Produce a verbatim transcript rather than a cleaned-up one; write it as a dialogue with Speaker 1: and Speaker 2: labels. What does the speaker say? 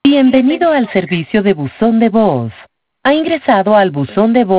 Speaker 1: Bienvenido al servicio de buzón de voz. Ha ingresado al buzón de voz